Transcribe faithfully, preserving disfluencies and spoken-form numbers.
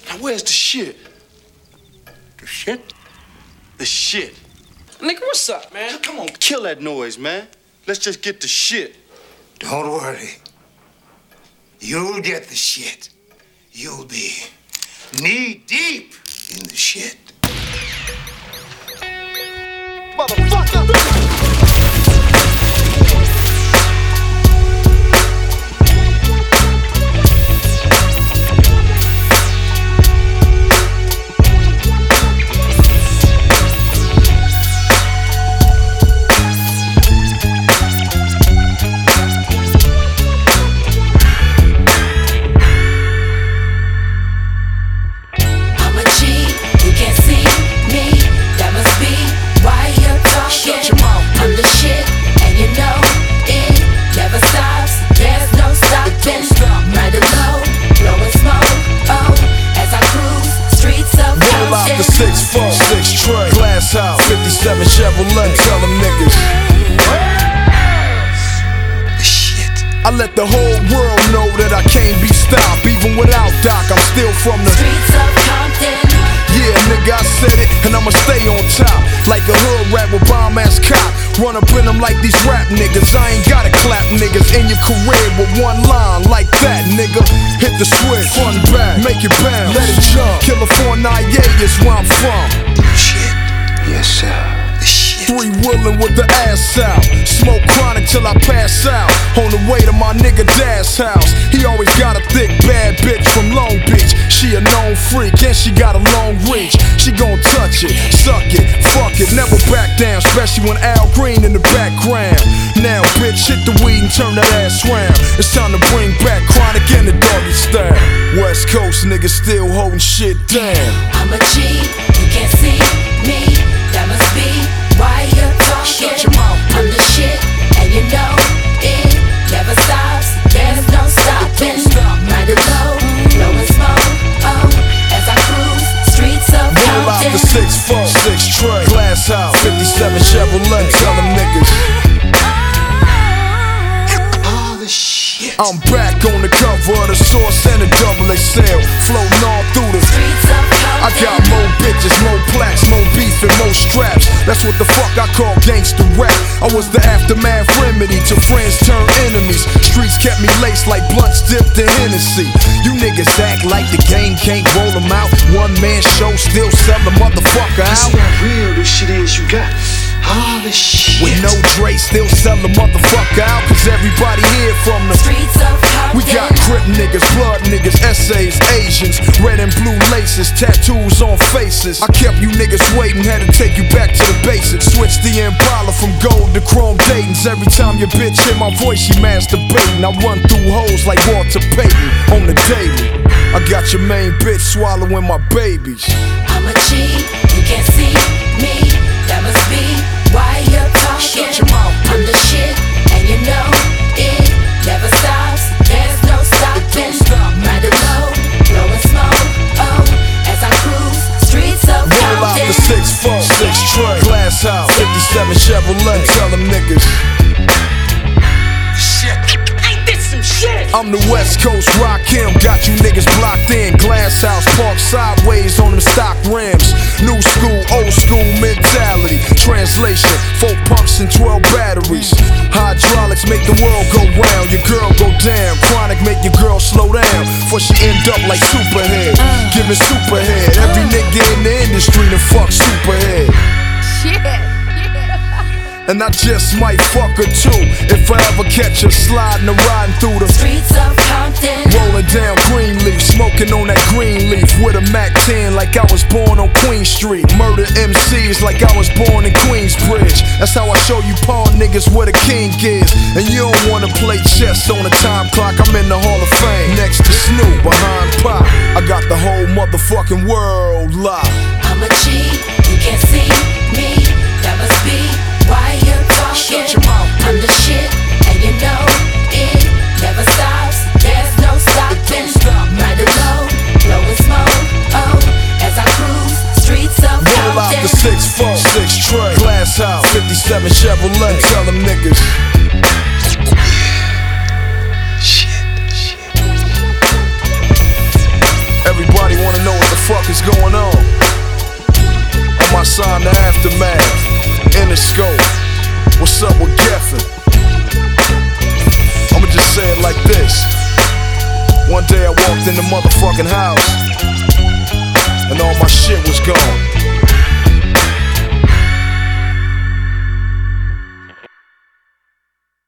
Now where's the shit? The shit? The shit. Nigga, what's up, man? Come on, kill that noise, man. Let's just get the shit. Don't worry. You'll get the shit. You'll be knee deep in the shit. Motherfucker! six four, six Trey, Glass House, fifty-seven Chevrolet. Tell them niggas. Shit. I let the whole world know that I can't be stopped. Even without Doc, I'm still from the streets of Compton. Yeah, nigga, I said it, and I'ma stay on top. Like a hood rat with bomb-ass cop. Run up in them like these rap niggas. I ain't gotta clap niggas in your career with one line like that, nigga. Hit the switch, front and back, make it bounce, let it jump. California is where I'm from. Shit. Yes, sir. Shit. Three willin' with the ass out. Smoke chronic till I pass out. On the way to my nigga Dad's house. He always got a thick bad bitch from Long Beach. She a known freak and she got a long reach. She gon' touch it, suck it, fuck it, never back down. Especially when Al Green in the background. Now bitch, hit the weed and turn that ass round. It's time to bring back chronic in the doggy style. West Coast niggas still holding shit down. I'm a G, you can't see me. That must be why you're talking. I'm the shit, and you know it never stops. There's no stopping. Mighty low, blowing smoke. Oh, as I cruise streets of Compton. Roll out the six four, six Trey, Glass House, fifty-seven Chevrolet. Tell them niggas. I'm back on the cover of the Source and the double X L, floating all through the streets of Compton. I got more bitches, more plaques, more beef and more straps. That's what the fuck I call gangsta rap. I was the aftermath remedy to friends turn enemies. Streets kept me laced like blunts dipped in Hennessy. You niggas act like the game can't roll them out. One man show still sell the motherfucker out. See how real this shit is you got. All this shit. With no Dre, still sell the motherfucker out. Cause everybody here from the streets of Compton. We got Crip niggas, blood niggas, essays, Asians, red and blue laces, tattoos on faces. I kept you niggas waiting, had to take you back to the basics. Switch the Impala from gold to chrome Dayton's. Every time your bitch hear my voice, she masturbating. I run through hoes like Walter Payton on the daily. I got your main bitch swallowing my babies. I'm a G, you can't see me. That must be why you're talking. I'm the shit, and you know it never stops. There's no stopping. Mighty low, blowing smoke. Oh, as I cruise streets of Compton. Roll out the six four, six Trey, Glass House, fifty-seven Chevrolet. Tell them niggas. I'm the West Coast Rakim, got you niggas blocked in. Glass House, park sideways on them stock rims. New school, old school mentality. Translation, four pumps and twelve batteries. Hydraulics make the world go round. Your girl go down. Chronic make your girl slow down. For she end up like Superhead, giving Superhead. Every nigga in the industry to fuck Superhead. Shit. And I just might fuck her too. If I ever catch her sliding or riding through the streets of Compton. Rolling down Greenleaf, smoking on that green leaf. With a Mac ten like I was born on Queen Street. Murder M Cs like I was born in Queensbridge. That's how I show you pawn niggas where the king is. And you don't wanna play chess on a time clock. I'm in the Hall of Fame, next to Snoop, behind Pop. I got the whole motherfucking world locked. I'm a G, you can't see me. That must be why you're talking. I'm the shit, and you know it never stops. There's no stopping. Mighty low, blowing smoke. Oh, as I cruise streets of Compton. Roll out the six four, six Trey, Glass House, fifty-seven Chevrolet. Tell them niggas. Shit, shit. Everybody wanna know fuck is going on? On my side, the aftermath. Interscope. What's up with Geffen? I'ma just say it like this. One day I walked in the motherfucking house, and all my shit was gone.